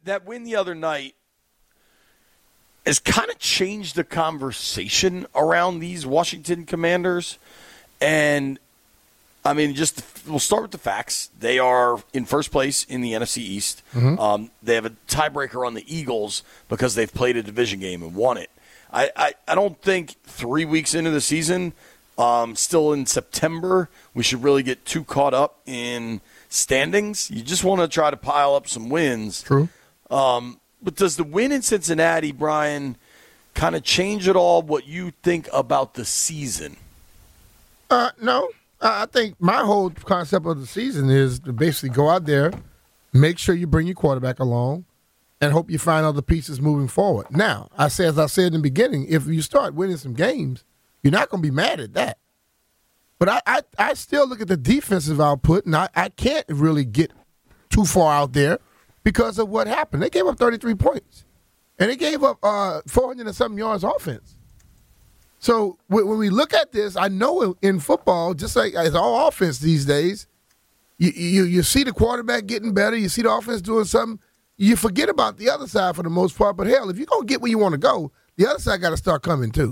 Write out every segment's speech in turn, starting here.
that win the other night has kind of changed the conversation around these Washington Commanders. And, I mean, we'll start with the facts. They are in first place in the NFC East. Mm-hmm. They have a tiebreaker on the Eagles because they've played a division game and won it. I don't think 3 weeks into the season, still in September, we should really get too caught up in standings. You just want to try to pile up some wins. True. But does the win in Cincinnati, Brian, kind of change at all what you think about the season? No. I think my whole concept of the season is to basically go out there, make sure you bring your quarterback along, and hope you find other pieces moving forward. Now, as I said in the beginning, if you start winning some games, you're not going to be mad at that. But I still look at the defensive output, and I can't really get too far out there because of what happened. They gave up 33 points, and they gave up 400 and something yards offense. So when we look at this, I know in football, just like as all offense these days, you see the quarterback getting better, you see the offense doing something, you forget about the other side for the most part. But hell, if you're going to get where you want to go, the other side got to start coming too.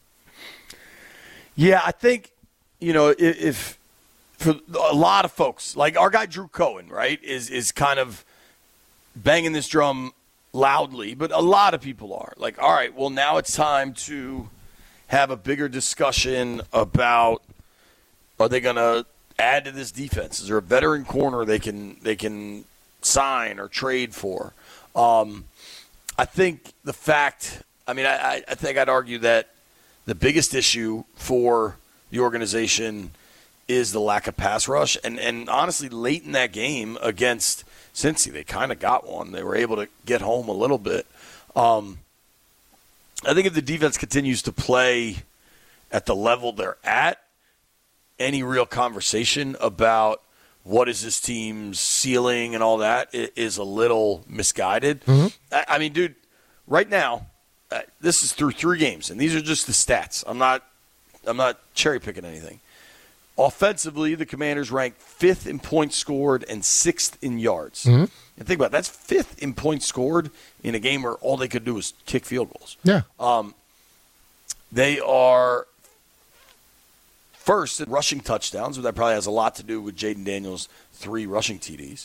Yeah, I think, if for a lot of folks, like our guy Drew Cohen, right, is kind of banging this drum loudly, but a lot of people are like, all right, well, now it's time to have a bigger discussion about, are they going to add to this defense? Is there a veteran corner they can sign or trade for? I think the fact, I think I'd argue that the biggest issue for the organization is the lack of pass rush. And honestly, late in that game against Cincy, they kind of got one. They were able to get home a little bit. I think if the defense continues to play at the level they're at, any real conversation about what is this team's ceiling and all that is a little misguided. Mm-hmm. Dude, right now, this is through 3 games, and these are just the stats. I'm not cherry-picking anything. Offensively, the Commanders rank 5th in points scored and 6th in yards. Mm-hmm. And think about it, that's 5th in points scored in a game where all they could do was kick field goals. Yeah. They are first in rushing touchdowns, but that probably has a lot to do with Jaden Daniels' 3 rushing TDs.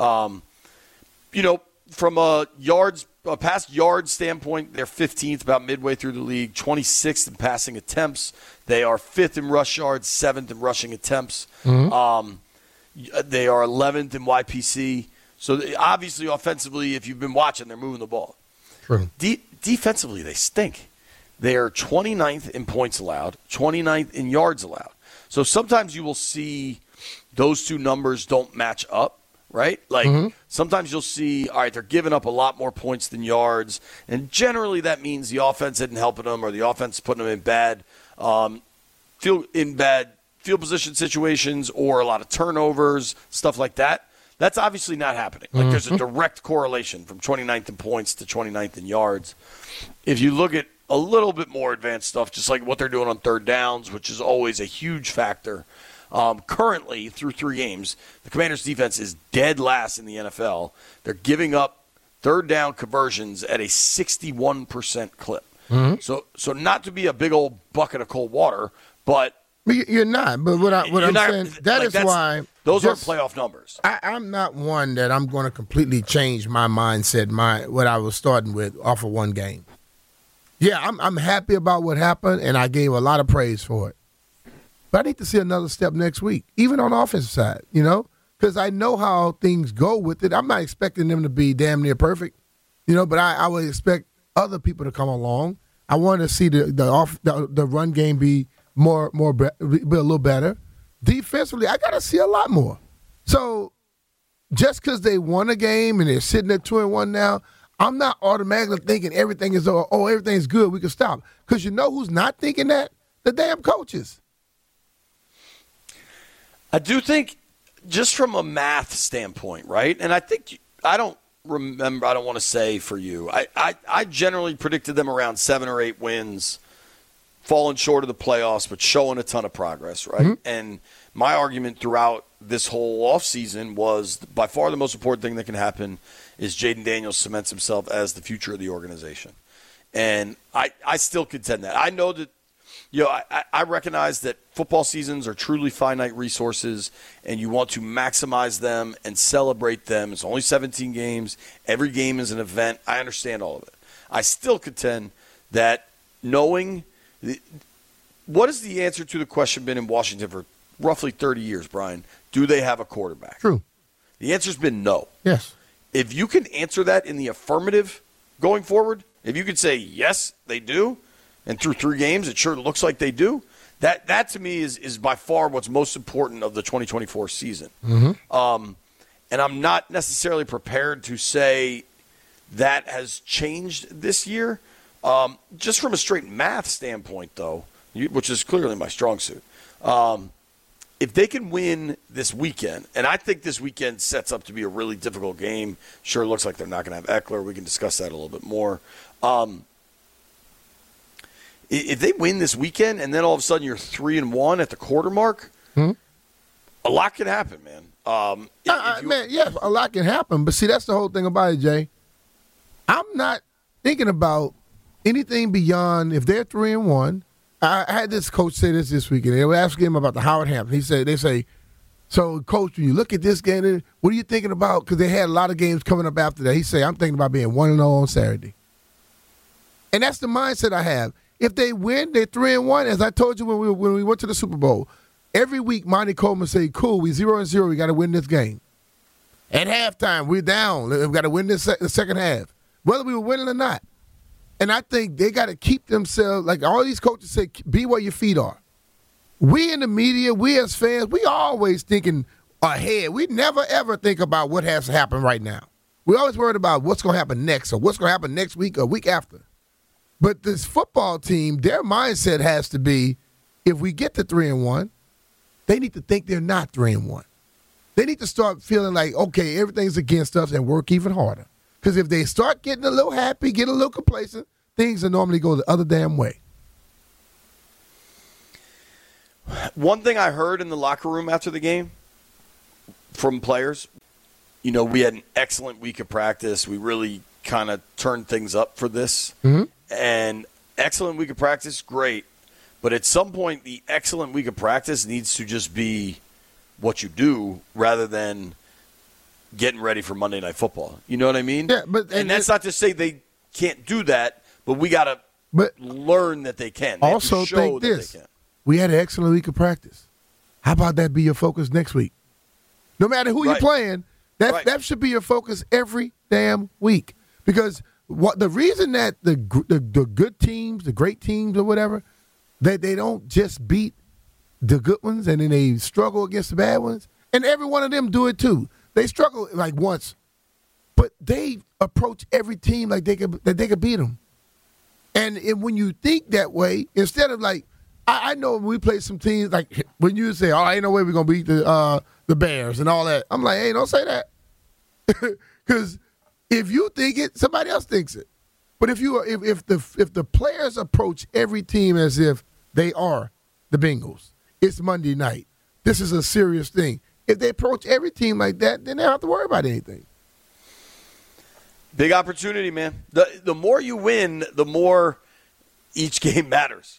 From a past yards standpoint, they're 15th, about midway through the league, 26th in passing attempts. They are 5th in rush yards, 7th in rushing attempts. Mm-hmm. They are 11th in YPC. So obviously, offensively, if you've been watching, they're moving the ball. True. Defensively, they stink. They are 29th in points allowed, 29th in yards allowed. So sometimes you will see those 2 numbers don't match up, right? Like sometimes you'll see, all right, they're giving up a lot more points than yards, and generally that means the offense isn't helping them or the offense is putting them in bad field position situations or a lot of turnovers, stuff like that. That's obviously not happening. Like there's a direct correlation from 29th in points to 29th in yards. If you look at a little bit more advanced stuff, just like what they're doing on third downs, which is always a huge factor. Currently, through 3 games, the Commanders' defense is dead last in the NFL. They're giving up third down conversions at a 61% clip. Mm-hmm. So not to be a big old bucket of cold water, but you're not. But what I'm saying, that's why those aren't playoff numbers. I'm not one that I'm going to completely change my mindset, what I was starting with off of 1 game. Yeah, I'm happy about what happened, and I gave a lot of praise for it. But I need to see another step next week, even on the offensive side, because I know how things go with it. I'm not expecting them to be damn near perfect, but I would expect other people to come along. I want to see the run game be be a little better. Defensively, I got to see a lot more. So just because they won a game and they're sitting at 2-1 now, I'm not automatically thinking everything's good, we can stop. Because you know who's not thinking that? The damn coaches. I do think, just from a math standpoint, right? And I think I don't want to say for you. I generally predicted them around 7 or 8 wins, falling short of the playoffs, but showing a ton of progress, right? Mm-hmm. And my argument throughout this whole offseason was by far the most important thing that can happen is Jaden Daniels cements himself as the future of the organization. And I still contend that. I know that, I recognize that football seasons are truly finite resources, and you want to maximize them and celebrate them. It's only 17 games. Every game is an event. I understand all of it. I still contend that knowing what is the answer to the question been in Washington for roughly 30 years, Brian? Do they have a quarterback? True. The answer's been no. Yes. If you can answer that in the affirmative going forward, if you could say, yes, they do, and through 3 games it sure looks like they do, that to me is by far what's most important of the 2024 season. Mm-hmm. And I'm not necessarily prepared to say that has changed this year. Just from a straight math standpoint, though, which is clearly my strong suit, if they can win this weekend, and I think this weekend sets up to be a really difficult game. Sure looks like they're not going to have Eckler. We can discuss that a little bit more. If they win this weekend and then all of a sudden you're 3-1 at the quarter mark, a lot can happen, man. Yes, a lot can happen. But see, that's the whole thing about it, Jay. I'm not thinking about anything beyond if they're 3-1. I had this coach say this weekend. They were asking him about the Howard Hampton. They say, so, Coach, when you look at this game, what are you thinking about? Because they had a lot of games coming up after that. He said, I'm thinking about being 1-0 on Saturday. And that's the mindset I have. If they win, they're 3-1. As I told you when we went to the Super Bowl, every week Monty Coleman say, cool, we 0-0. We got to win this game. At halftime, we're down. We've got to win the second half, whether we were winning or not. And I think they got to keep themselves, like all these coaches say, be where your feet are. We in the media, we as fans, we always thinking ahead. We never, ever think about what has to happen right now. We always worried about what's going to happen next or what's going to happen next week or week after. But this football team, their mindset has to be, if we get to 3-1, they need to think they're not 3-1. They need to start feeling like, okay, everything's against us and work even harder. Because if they start getting a little happy, getting a little complacent, things will normally go the other damn way. One thing I heard in the locker room after the game from players, we had an excellent week of practice. We really kind of turned things up for this. Mm-hmm. And excellent week of practice, great. But at some point, the excellent week of practice needs to just be what you do rather than getting ready for Monday Night Football. You know what I mean? Yeah, and that's not to say they can't do that, but we got to learn that they can. They also think this. We had an excellent week of practice. How about that be your focus next week? No matter who you're playing, that should be your focus every damn week. Because the reason that the good teams, the great teams or whatever, that they don't just beat the good ones and then they struggle against the bad ones, and every one of them do it too. They struggle like once, but they approach every team like they could beat them. And when you think that way, instead of like, I know when we play some teams, like when you say, "Oh, ain't no way we're gonna beat the Bears" and all that, I'm like, "Hey, don't say that," because if you think it, somebody else thinks it. But if the players approach every team as if they are the Bengals, it's Monday night. This is a serious thing. If they approach every team like that, then they don't have to worry about anything. Big opportunity, man. The more you win, the more each game matters.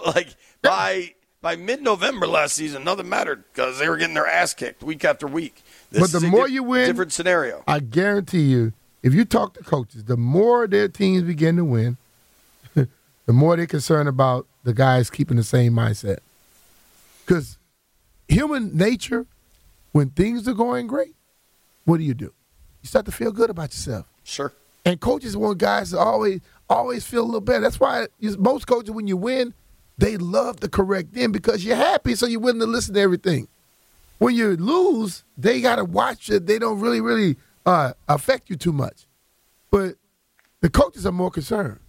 By mid-November last season, nothing mattered because they were getting their ass kicked week after week. But the more you win, different scenario. I guarantee you, if you talk to coaches, the more their teams begin to win, the more they're concerned about the guys keeping the same mindset. Because human nature, when things are going great, what do? You start to feel good about yourself. Sure. And coaches want guys to always feel a little better. That's why most coaches, when you win, they love to correct them because you're happy, so you're willing to listen to everything. When you lose, they got to watch it. They don't really affect you too much. But the coaches are more concerned.